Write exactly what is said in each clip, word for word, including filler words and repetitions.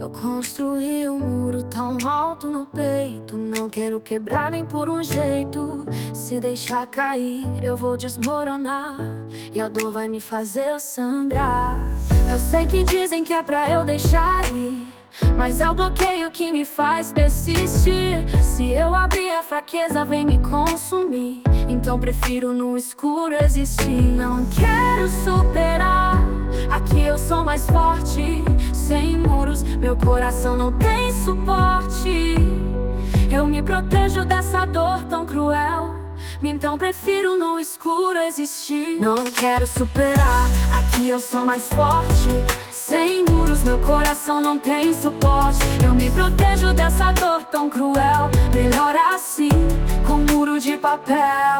Eu construí um muro tão alto no peito. Não quero quebrar nem por um jeito. Se deixar cair, eu vou desmoronar, e a dor vai me fazer sangrar. Eu sei que dizem que é pra eu deixar ir, mas é o bloqueio que me faz persistir. Se eu abrir, a fraqueza vem me consumir, então prefiro no escuro existir. Não quero superar, aqui eu sou mais forte. Sem muros, meu coração não tem suporte. Eu me protejo dessa dor tão cruel, então prefiro no escuro existir. Não quero superar, aqui eu sou mais forte. Sem muros, meu coração não tem suporte. Eu me protejo dessa dor tão cruel. Melhor assim, com um muro de papel.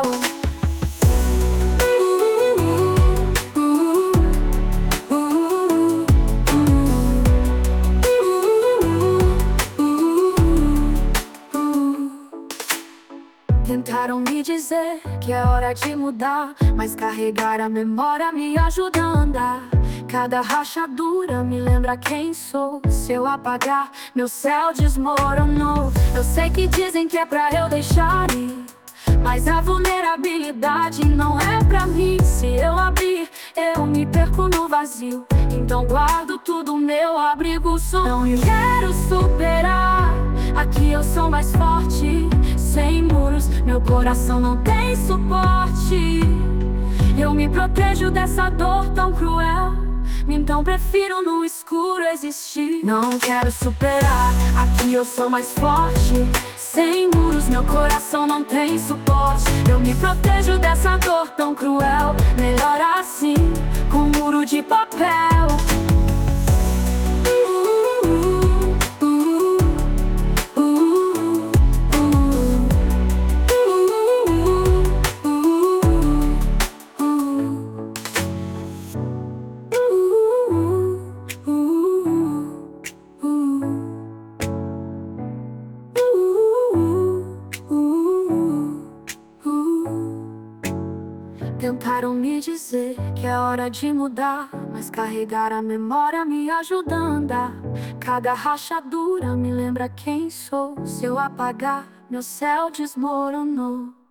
Tentaram me dizer que é hora de mudar, mas carregar a memória me ajuda a andar. Cada rachadura me lembra quem sou. Se eu apagar, meu céu desmoronou. Eu sei que dizem que é pra eu deixar ir, mas a vulnerabilidade não é pra mim. Se eu abrir, eu me perco no vazio, então guardo tudo, meu abrigo sou. Não quero superar, aqui eu sou mais forte. Sem muros, meu coração não tem suporte. Eu me protejo dessa dor tão cruel, então prefiro no escuro existir. Não quero superar, aqui eu sou mais forte. Sem muros, meu coração não tem suporte. Eu me protejo dessa dor tão cruel. Melhor assim, com um muro de papel. Tentaram me dizer que é hora de mudar, mas carregar a memória me ajuda a andar. Cada rachadura me lembra quem sou. Se eu apagar, meu céu desmoronou.